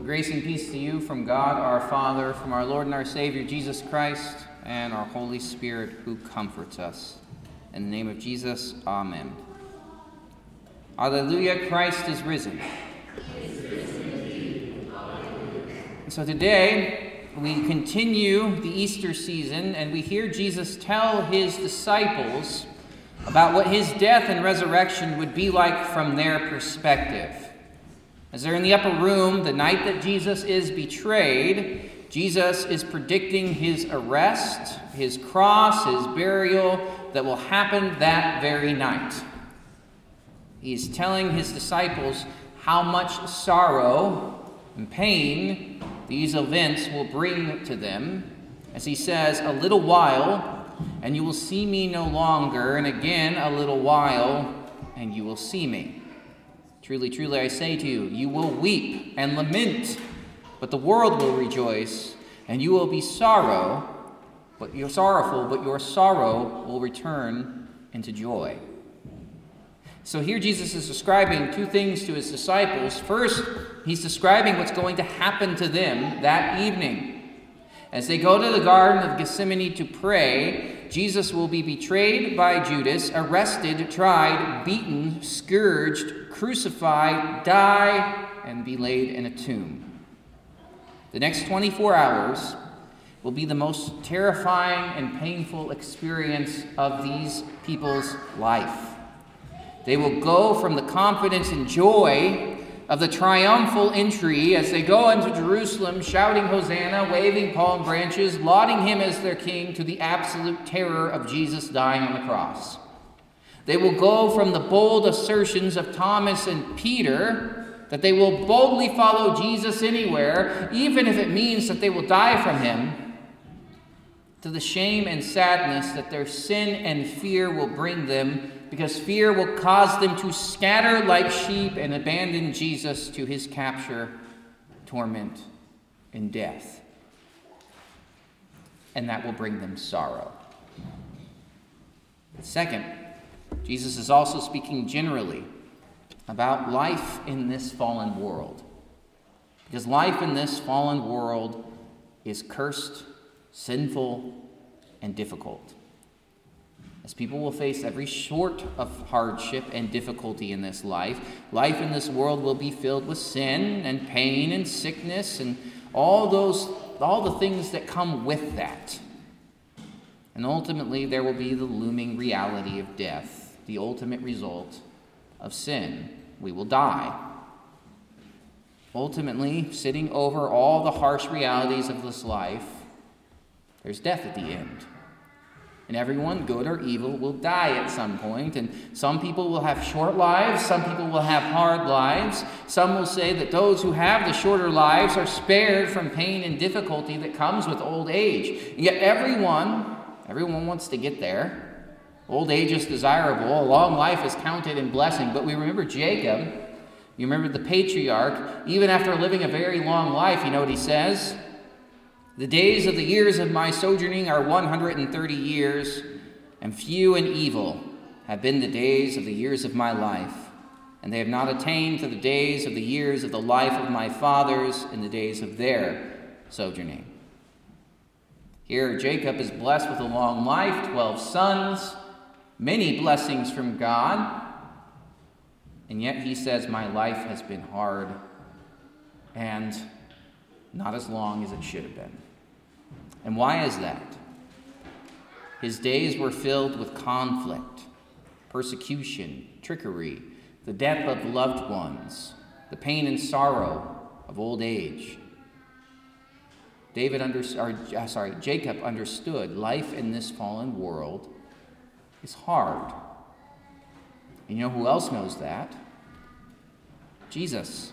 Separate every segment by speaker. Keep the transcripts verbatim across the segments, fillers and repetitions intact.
Speaker 1: Grace and peace to you from God our Father, from our Lord and our Savior Jesus Christ, and our Holy Spirit who comforts us. In the name of Jesus, amen. Alleluia, Christ is risen.
Speaker 2: He is risen indeed. Alleluia.
Speaker 1: So today we continue the Easter season, and we hear Jesus tell his disciples about what his death and resurrection would be like from their perspective. As they're in the upper room, the night that Jesus is betrayed, Jesus is predicting his arrest, his cross, his burial that will happen that very night. He's telling his disciples how much sorrow and pain these events will bring to them. As he says, a little while, and you will see me no longer, and again a little while, and you will see me. Truly, truly, I say to you, you will weep and lament, but the world will rejoice, and you will be sorrow, but you're sorrowful, but your sorrow will return into joy. So here Jesus is describing two things to his disciples. First, he's describing what's going to happen to them that evening. As they go to the Garden of Gethsemane to pray, Jesus will be betrayed by Judas, arrested, tried, beaten, scourged, crucified, die, and be laid in a tomb. The next twenty-four hours will be the most terrifying and painful experience of these people's life. They will go from the confidence and joy of the triumphal entry as they go into Jerusalem, shouting Hosanna, waving palm branches, lauding him as their king, to the absolute terror of Jesus dying on the cross. They will go from the bold assertions of Thomas and Peter that they will boldly follow Jesus anywhere, even if it means that they will die from him, to the shame and sadness that their sin and fear will bring them, because fear will cause them to scatter like sheep and abandon Jesus to his capture, torment, and death. And that will bring them sorrow. Second, Jesus is also speaking generally about life in this fallen world. Because life in this fallen world is cursed, sinful, and difficult. As people will face every sort of hardship and difficulty in this life, life in this world will be filled with sin and pain and sickness and all those, all the things that come with that. And ultimately, there will be the looming reality of death, the ultimate result of sin. We will die. Ultimately, sitting over all the harsh realities of this life, there's death at the end. And everyone, good or evil, will die at some point. And some people will have short lives. Some people will have hard lives. Some will say that those who have the shorter lives are spared from pain and difficulty that comes with old age. And yet everyone, everyone wants to get there. Old age is desirable. A long life is counted in blessing. But we remember Jacob. You remember the patriarch. Even after living a very long life, you know what he says? The days of the years of my sojourning are one hundred thirty years, and few and evil have been the days of the years of my life, and they have not attained to the days of the years of the life of my fathers in the days of their sojourning. Here, Jacob is blessed with a long life, twelve sons, many blessings from God, and yet he says, my life has been hard and not as long as it should have been. And why is that? His days were filled with conflict, persecution, trickery, the death of loved ones, the pain and sorrow of old age. David under, or, uh, sorry, Jacob understood life in this fallen world is hard. And you know who else knows that? Jesus.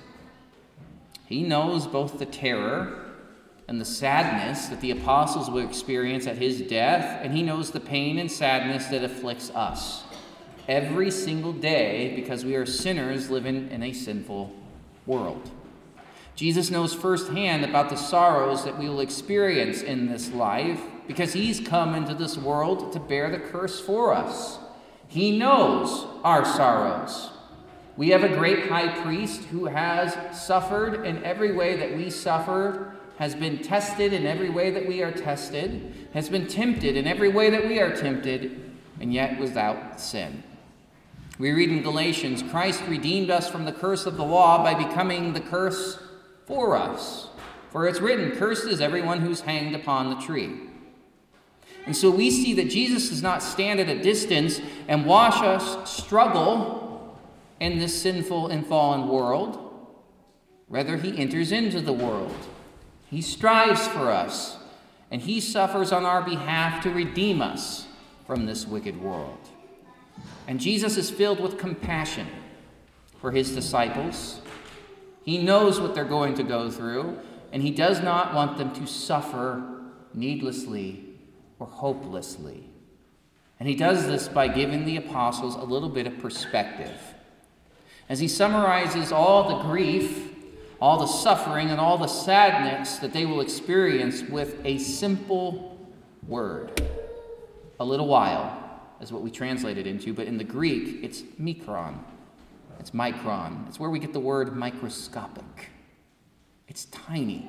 Speaker 1: He knows both the terror and the sadness that the apostles will experience at his death, and he knows the pain and sadness that afflicts us every single day because we are sinners living in a sinful world. Jesus knows firsthand about the sorrows that we will experience in this life because he's come into this world to bear the curse for us. He knows our sorrows. We have a great high priest who has suffered in every way that we suffer, has been tested in every way that we are tested, has been tempted in every way that we are tempted, and yet without sin. We read in Galatians, Christ redeemed us from the curse of the law by becoming the curse for us. For it's written, cursed is everyone who's hanged upon the tree. And so we see that Jesus does not stand at a distance and watch us struggle in this sinful and fallen world. Rather, he enters into the world. He strives for us, and he suffers on our behalf to redeem us from this wicked world. And Jesus is filled with compassion for his disciples. He knows what they're going to go through, and he does not want them to suffer needlessly or hopelessly. And he does this by giving the apostles a little bit of perspective. As he summarizes all the grief, all the suffering, and all the sadness that they will experience with a simple word. A little while is what we translate it into, but in the Greek, it's mikron. It's micron. It's where we get the word microscopic. It's tiny.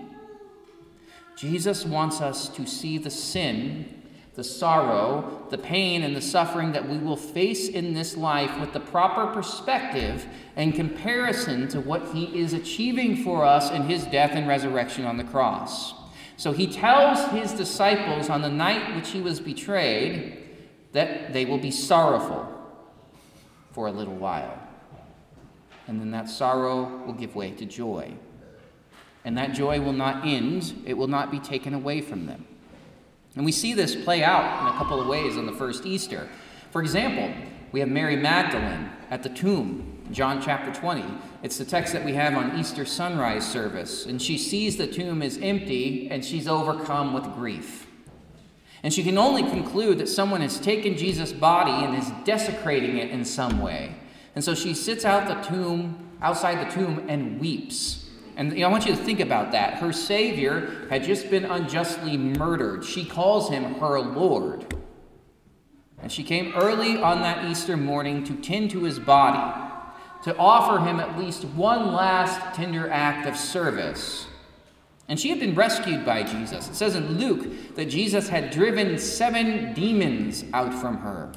Speaker 1: Jesus wants us to see the sin, the sorrow, the pain, and the suffering that we will face in this life with the proper perspective and comparison to what he is achieving for us in his death and resurrection on the cross. So he tells his disciples on the night which he was betrayed that they will be sorrowful for a little while. And then that sorrow will give way to joy. And that joy will not end. It will not be taken away from them. And we see this play out in a couple of ways on the first Easter. For example, we have Mary Magdalene at the tomb, John chapter twenty. It's the text that we have on Easter sunrise service. And she sees the tomb is empty, and she's overcome with grief. And she can only conclude that someone has taken Jesus' body and is desecrating it in some way. And so she sits out the tomb, outside the tomb and weeps. And I want you to think about that. Her Savior had just been unjustly murdered. She calls him her Lord. And she came early on that Easter morning to tend to his body, to offer him at least one last tender act of service. And she had been rescued by Jesus. It says in Luke that Jesus had driven seven demons out from her.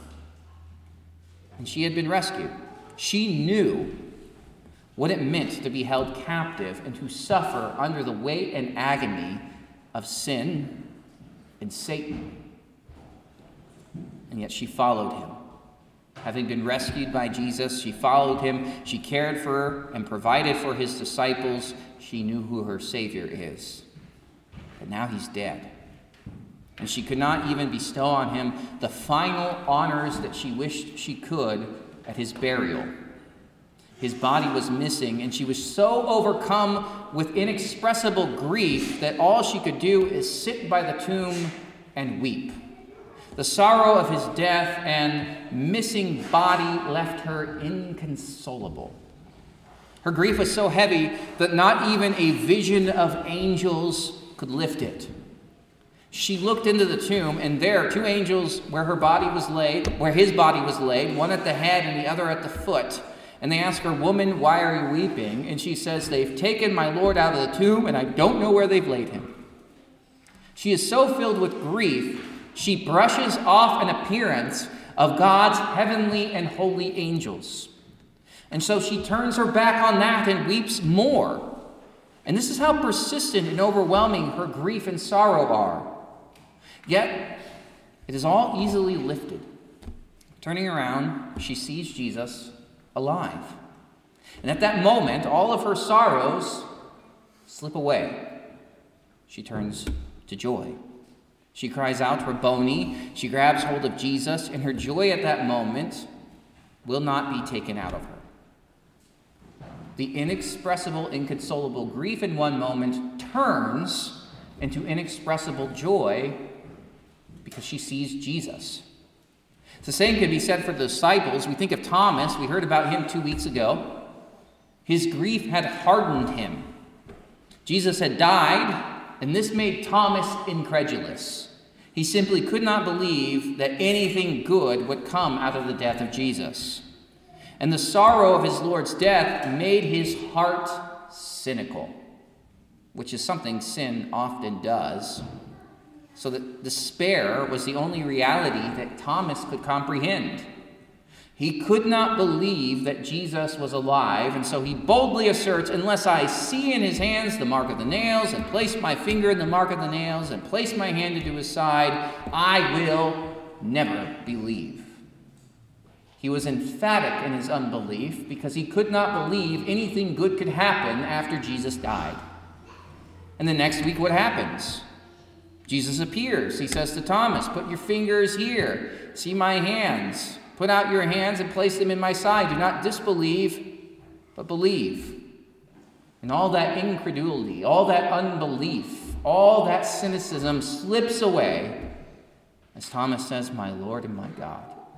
Speaker 1: And she had been rescued. She knew what it meant to be held captive and to suffer under the weight and agony of sin and Satan. And yet she followed him. Having been rescued by Jesus, she followed him. She cared for and provided for his disciples. She knew who her Savior is. But now he's dead. And she could not even bestow on him the final honors that she wished she could at his burial. His body was missing, and she was so overcome with inexpressible grief that all she could do is sit by the tomb and weep. The sorrow of his death and missing body left her inconsolable. Her grief was so heavy that not even a vision of angels could lift it. She looked into the tomb, and there, two angels where her body was laid, where his body was laid, one at the head and the other at the foot. And they ask her, "Woman, why are you weeping?" And she says, "They've taken my Lord out of the tomb, and I don't know where they've laid him." She is so filled with grief, she brushes off an appearance of God's heavenly and holy angels. And so she turns her back on that and weeps more. And this is how persistent and overwhelming her grief and sorrow are. Yet, it is all easily lifted. Turning around, she sees Jesus alive. And at that moment, all of her sorrows slip away. She turns to joy. She cries out, Rabboni. She grabs hold of Jesus, and her joy at that moment will not be taken out of her. The inexpressible, inconsolable grief in one moment turns into inexpressible joy because she sees Jesus. The same could be said for the disciples. We think of Thomas. We heard about him two weeks ago. His grief had hardened him. Jesus had died, and this made Thomas incredulous. He simply could not believe that anything good would come out of the death of Jesus. And the sorrow of his Lord's death made his heart cynical, which is something sin often does. So that despair was the only reality that Thomas could comprehend. He could not believe that Jesus was alive, and so he boldly asserts, unless I see in his hands the mark of the nails, and place my finger in the mark of the nails, and place my hand into his side, I will never believe. He was emphatic in his unbelief because he could not believe anything good could happen after Jesus died. And the next week, what happens? Jesus appears. He says to Thomas, put your fingers here. See my hands. Put out your hands and place them in my side. Do not disbelieve, but believe. And all that incredulity, all that unbelief, all that cynicism slips away as Thomas says, my Lord and my God.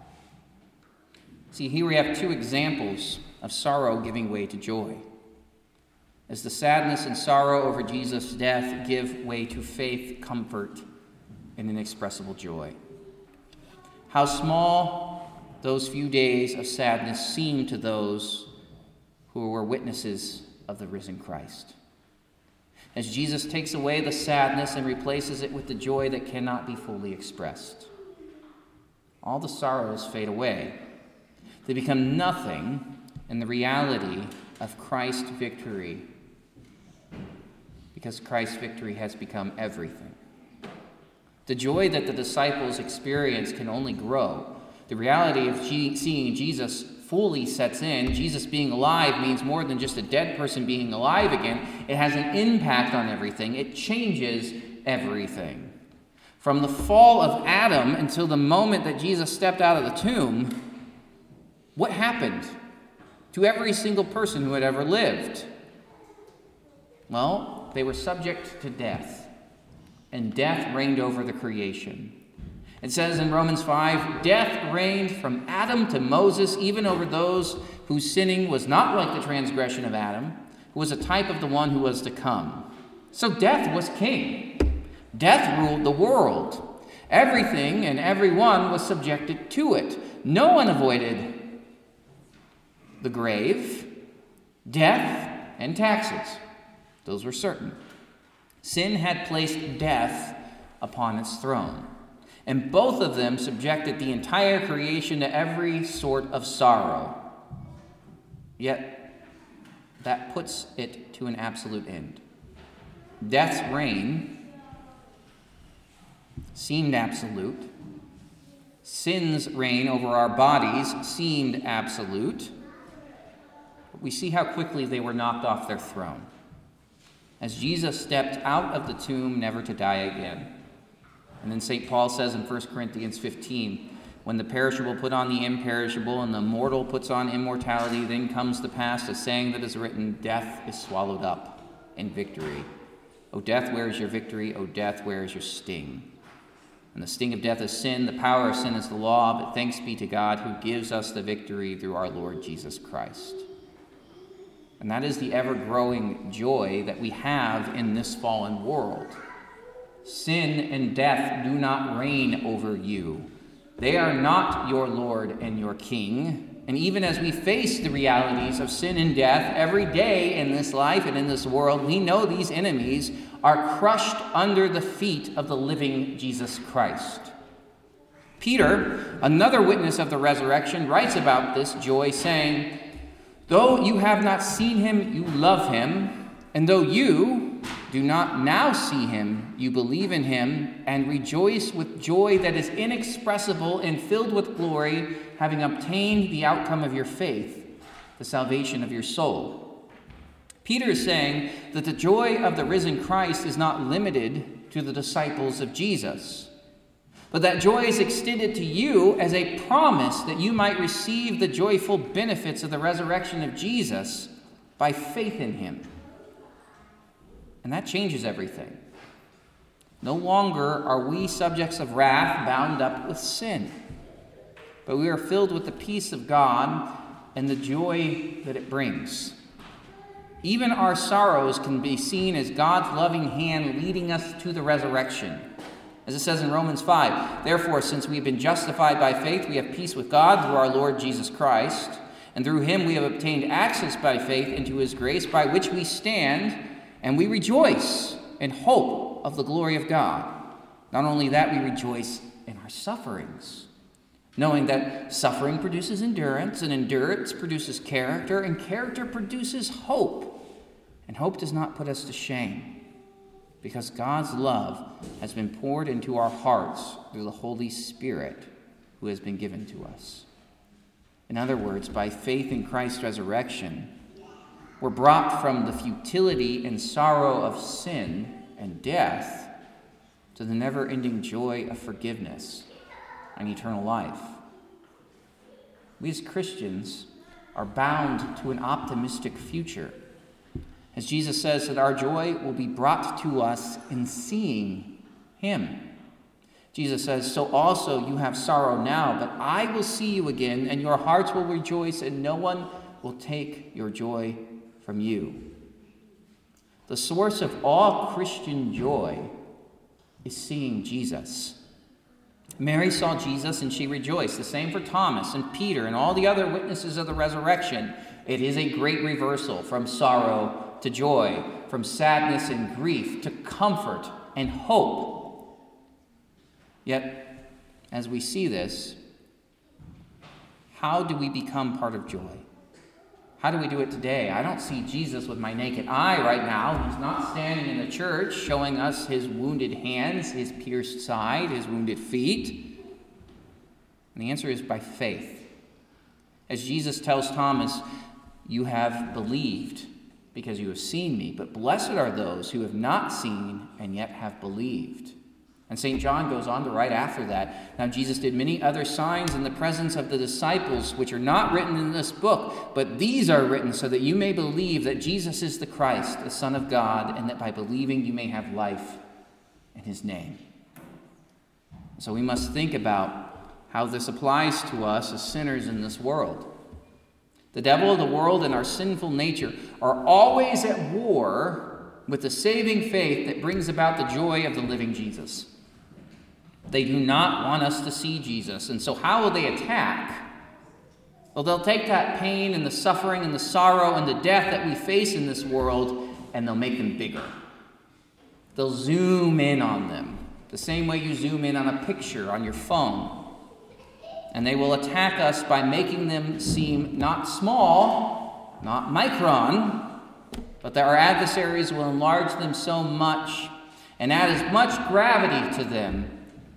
Speaker 1: See, here we have two examples of sorrow giving way to joy. As the sadness and sorrow over Jesus' death give way to faith, comfort, and inexpressible joy. How small those few days of sadness seem to those who were witnesses of the risen Christ. As Jesus takes away the sadness and replaces it with the joy that cannot be fully expressed. All the sorrows fade away. They become nothing in the reality of Christ's victory, because Christ's victory has become everything. The joy that the disciples experience can only grow. The reality of seeing Jesus fully sets in. Jesus being alive means more than just a dead person being alive again. It has an impact on everything. It changes everything. From the fall of Adam until the moment that Jesus stepped out of the tomb, what happened to every single person who had ever lived? Well, they were subject to death, and death reigned over the creation. It says in Romans five, death reigned from Adam to Moses, even over those whose sinning was not like the transgression of Adam, who was a type of the one who was to come. So death was king. Death ruled the world. Everything and everyone was subjected to it. No one avoided the grave, death, and taxes. Those were certain. Sin had placed death upon its throne. And both of them subjected the entire creation to every sort of sorrow. Yet, that puts it to an absolute end. Death's reign seemed absolute. Sin's reign over our bodies seemed absolute. But we see how quickly they were knocked off their throne, as Jesus stepped out of the tomb never to die again. And then Saint Paul says in First Corinthians fifteen, when the perishable put on the imperishable and the mortal puts on immortality, then comes to pass the saying that is written, death is swallowed up in victory. O death, where is your victory? O death, where is your sting? And the sting of death is sin, the power of sin is the law, but thanks be to God who gives us the victory through our Lord Jesus Christ. And that is the ever-growing joy that we have in this fallen world. Sin and death do not reign over you. They are not your Lord and your King. And even as we face the realities of sin and death every day in this life and in this world, we know these enemies are crushed under the feet of the living Jesus Christ. Peter, another witness of the resurrection, writes about this joy, saying, though you have not seen him, you love him, and though you do not now see him, you believe in him, and rejoice with joy that is inexpressible and filled with glory, having obtained the outcome of your faith, the salvation of your soul. Peter is saying that the joy of the risen Christ is not limited to the disciples of Jesus, but that joy is extended to you as a promise that you might receive the joyful benefits of the resurrection of Jesus by faith in him. And that changes everything. No longer are we subjects of wrath bound up with sin, but we are filled with the peace of God and the joy that it brings. Even our sorrows can be seen as God's loving hand leading us to the resurrection. As it says in Romans five, therefore, since we have been justified by faith, we have peace with God through our Lord Jesus Christ. And through him we have obtained access by faith into his grace, by which we stand, and we rejoice in hope of the glory of God. Not only that, we rejoice in our sufferings, knowing that suffering produces endurance, and endurance produces character, and character produces hope. And hope does not put us to shame, because God's love has been poured into our hearts through the Holy Spirit who has been given to us. In other words, by faith in Christ's resurrection, we're brought from the futility and sorrow of sin and death to the never-ending joy of forgiveness and eternal life. We as Christians are bound to an optimistic future, as Jesus says that our joy will be brought to us in seeing him. Jesus says, so also you have sorrow now, but I will see you again, and your hearts will rejoice, and no one will take your joy from you. The source of all Christian joy is seeing Jesus. Mary saw Jesus and she rejoiced. The same for Thomas and Peter and all the other witnesses of the resurrection. It is a great reversal from sorrow to joy, from sadness and grief to comfort and hope. Yet, as we see this, how do we become part of joy? How do we do it today? I don't see Jesus with my naked eye right now. He's not standing in the church showing us his wounded hands, his pierced side, his wounded feet. And the answer is by faith. As Jesus tells Thomas, you have believed because you have seen me, but blessed are those who have not seen and yet have believed. And Saint John goes on to write after that, now Jesus did many other signs in the presence of the disciples, which are not written in this book, but these are written so that you may believe that Jesus is the Christ, the Son of God, and that by believing you may have life in his name. So we must think about how this applies to us as sinners in this world. The devil of the world and our sinful nature are always at war with the saving faith that brings about the joy of the living Jesus. They do not want us to see Jesus. And so how will they attack? Well, they'll take that pain and the suffering and the sorrow and the death that we face in this world, and they'll make them bigger. They'll zoom in on them, the same way you zoom in on a picture on your phone. And they will attack us by making them seem not small, not micron, but that our adversaries will enlarge them so much and add as much gravity to them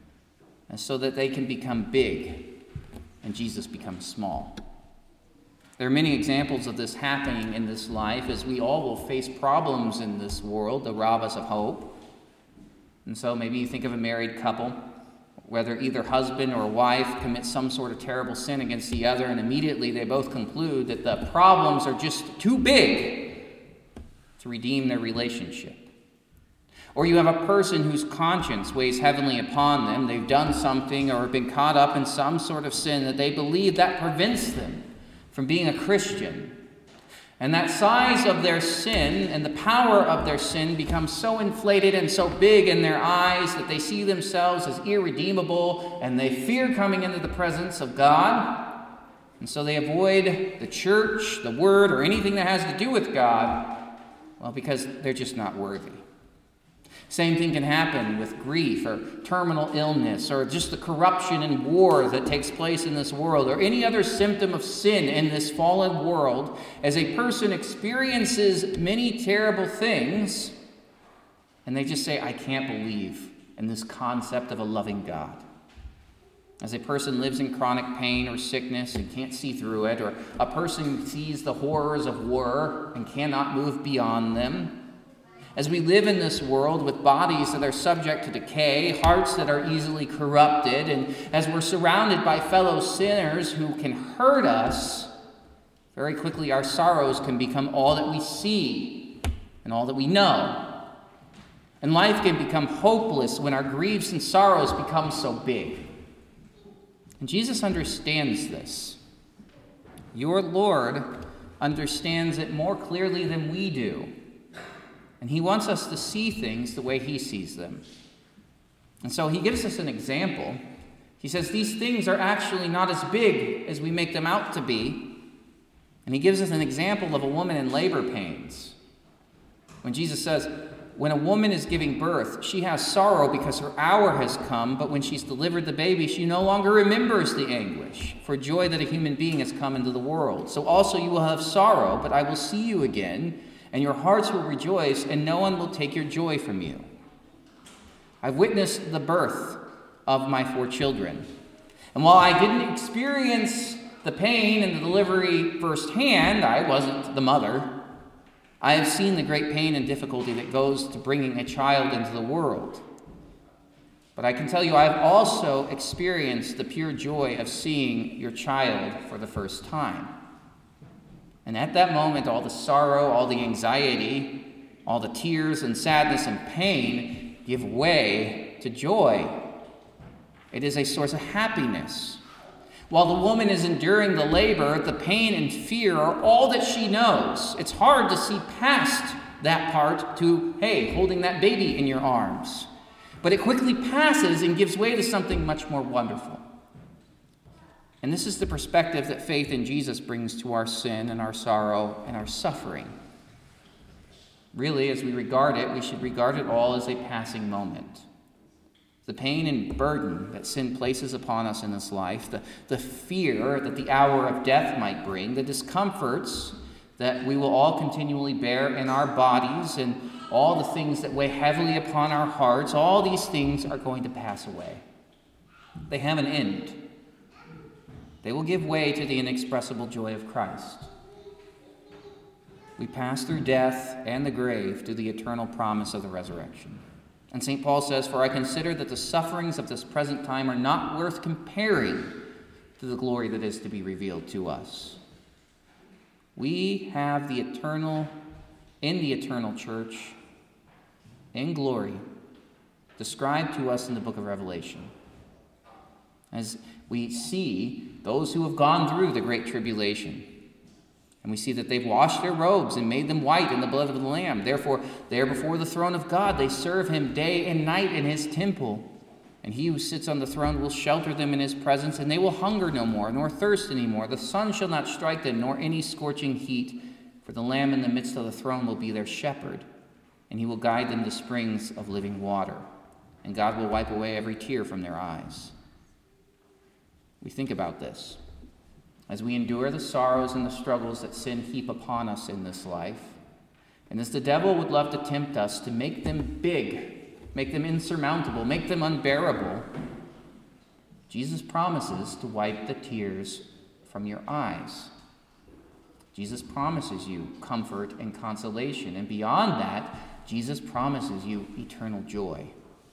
Speaker 1: and so that they can become big and Jesus becomes small. There are many examples of this happening in this life, as we all will face problems in this world that rob us of hope. And so maybe you think of a married couple, whether either husband or wife commits some sort of terrible sin against the other, and immediately they both conclude that the problems are just too big to redeem their relationship. Or you have a person whose conscience weighs heavily upon them. They've done something or been caught up in some sort of sin that they believe that prevents them from being a Christian. And that size of their sin and the power of their sin becomes so inflated and so big in their eyes that they see themselves as irredeemable, and they fear coming into the presence of God. And so they avoid the church, the word, or anything that has to do with God, well, because they're just not worthy. Same thing can happen with grief or terminal illness or just the corruption and war that takes place in this world or any other symptom of sin in this fallen world. As a person experiences many terrible things and they just say, I can't believe in this concept of a loving God. As a person lives in chronic pain or sickness and can't see through it, or a person sees the horrors of war and cannot move beyond them. As we live in this world with bodies that are subject to decay, hearts that are easily corrupted, and as we're surrounded by fellow sinners who can hurt us, very quickly our sorrows can become all that we see and all that we know. And life can become hopeless when our griefs and sorrows become so big. And Jesus understands this. Your Lord understands it more clearly than we do. And he wants us to see things the way he sees them. And so he gives us an example. He says these things are actually not as big as we make them out to be. And he gives us an example of a woman in labor pains. When Jesus says, when a woman is giving birth, she has sorrow because her hour has come, but when she's delivered the baby, she no longer remembers the anguish for joy that a human being has come into the world. So also you will have sorrow, but I will see you again, and your hearts will rejoice, and no one will take your joy from you. I've witnessed the birth of my four children. And while I didn't experience the pain and the delivery firsthand, I wasn't the mother. I have seen the great pain and difficulty that goes to bringing a child into the world. But I can tell you, I've also experienced the pure joy of seeing your child for the first time. And at that moment, all the sorrow, all the anxiety, all the tears and sadness and pain give way to joy. It is a source of happiness. While the woman is enduring the labor, the pain and fear are all that she knows. It's hard to see past that part to, hey, holding that baby in your arms. But it quickly passes and gives way to something much more wonderful. And this is the perspective that faith in Jesus brings to our sin and our sorrow and our suffering. Really, as we regard it, we should regard it all as a passing moment. The pain and burden that sin places upon us in this life, the, the fear that the hour of death might bring, the discomforts that we will all continually bear in our bodies, and all the things that weigh heavily upon our hearts, all these things are going to pass away. They have an end. They will give way to the inexpressible joy of Christ. We pass through death and the grave to the eternal promise of the resurrection. And Saint Paul says, "For I consider that the sufferings of this present time are not worth comparing to the glory that is to be revealed to us." We have the eternal, in the eternal church, in glory, described to us in the book of Revelation. As we see those who have gone through the great tribulation, and we see that they've washed their robes and made them white in the blood of the Lamb. Therefore, they are before the throne of God. They serve him day and night in his temple. And he who sits on the throne will shelter them in his presence, and they will hunger no more, nor thirst any more. The sun shall not strike them, nor any scorching heat. For the Lamb in the midst of the throne will be their shepherd, and he will guide them to springs of living water. And God will wipe away every tear from their eyes. We think about this. As we endure the sorrows and the struggles that sin heap upon us in this life, and as the devil would love to tempt us to make them big, make them insurmountable, make them unbearable, Jesus promises to wipe the tears from your eyes. Jesus promises you comfort and consolation, and beyond that, Jesus promises you eternal joy.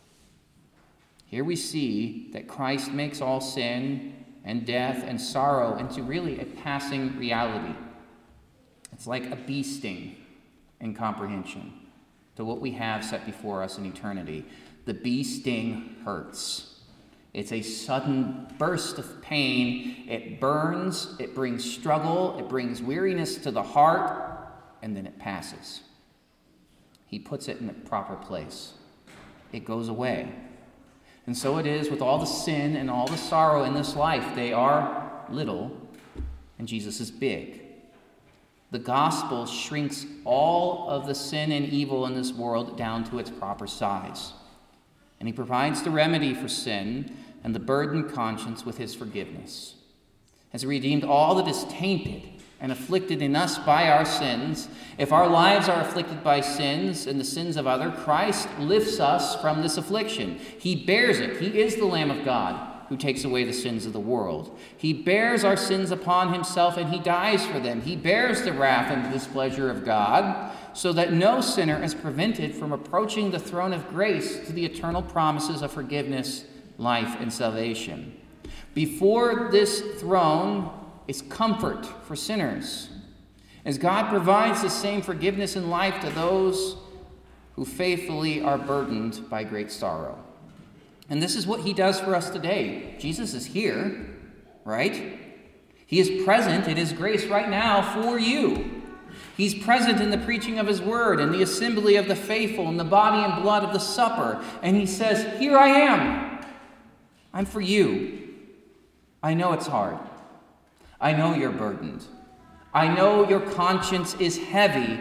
Speaker 1: Here we see that Christ makes all sin and death and sorrow into really a passing reality. It's like a bee sting in comprehension to what we have set before us in eternity. The bee sting hurts. It's a sudden burst of pain. It burns, it brings struggle, it brings weariness to the heart, and then it passes. He puts it in the proper place. It goes away. And so it is with all the sin and all the sorrow in this life. They are little, and Jesus is big. The gospel shrinks all of the sin and evil in this world down to its proper size. And he provides the remedy for sin and the burdened conscience with his forgiveness. Has redeemed all that is tainted and afflicted in us by our sins. If our lives are afflicted by sins and the sins of others, Christ lifts us from this affliction. He bears it. He is the Lamb of God who takes away the sins of the world. He bears our sins upon himself, and he dies for them. He bears the wrath and the displeasure of God, so that no sinner is prevented from approaching the throne of grace to the eternal promises of forgiveness, life, and salvation. Before this throne is comfort for sinners, as God provides the same forgiveness and life to those who faithfully are burdened by great sorrow. And this is what he does for us today. Jesus is here, right? He is present in his grace right now for you. He's present in the preaching of his word and the assembly of the faithful and the body and blood of the supper. And he says, "Here I am. I'm for you. I know it's hard. I know you're burdened. I know your conscience is heavy,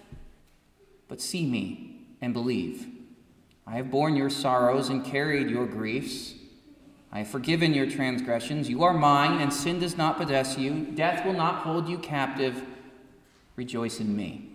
Speaker 1: but see me and believe. I have borne your sorrows and carried your griefs. I have forgiven your transgressions. You are mine, and sin does not possess you. Death will not hold you captive. Rejoice in me.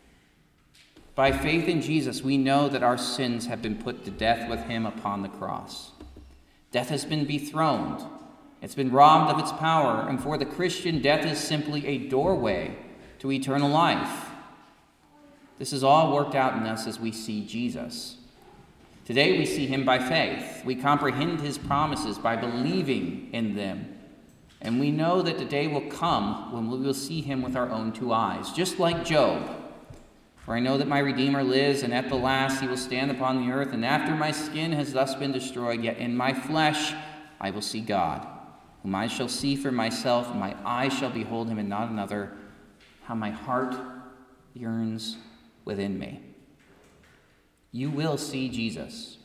Speaker 1: By faith in Jesus, we know that our sins have been put to death with him upon the cross. Death has been dethroned. It's been robbed of its power, and for the Christian, death is simply a doorway to eternal life. This is all worked out in us as we see Jesus. Today we see him by faith. We comprehend his promises by believing in them. And we know that the day will come when we will see him with our own two eyes, just like Job. For I know that my Redeemer lives, and at the last he will stand upon the earth, and after my skin has thus been destroyed, yet in my flesh I will see God, whom I shall see for myself, and my eyes shall behold him and not another. How my heart yearns within me. You will see Jesus.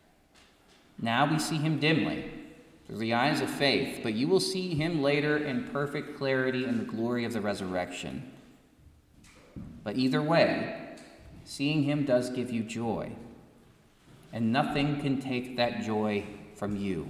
Speaker 1: Now we see him dimly, through the eyes of faith, but you will see him later in perfect clarity in the glory of the resurrection. But either way, seeing him does give you joy, and nothing can take that joy from you.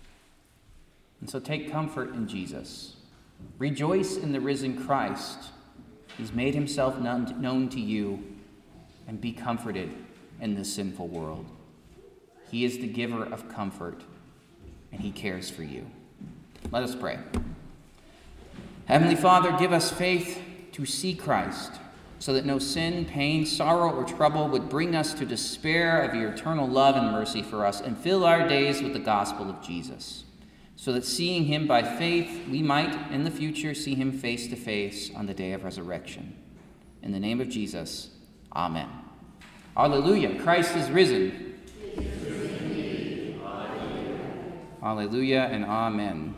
Speaker 1: And so take comfort in Jesus. Rejoice in the risen Christ. He's made himself known to you, and be comforted in this sinful world. He is the giver of comfort, and he cares for you. Let us pray. Heavenly Father, give us faith to see Christ, so that no sin, pain, sorrow, or trouble would bring us to despair of your eternal love and mercy for us, and fill our days with the gospel of Jesus, so that seeing him by faith, we might in the future see him face to face on the day of resurrection. In the name of Jesus, amen. Alleluia, Christ is risen.
Speaker 2: He is risen indeed. Alleluia.
Speaker 1: Alleluia and amen.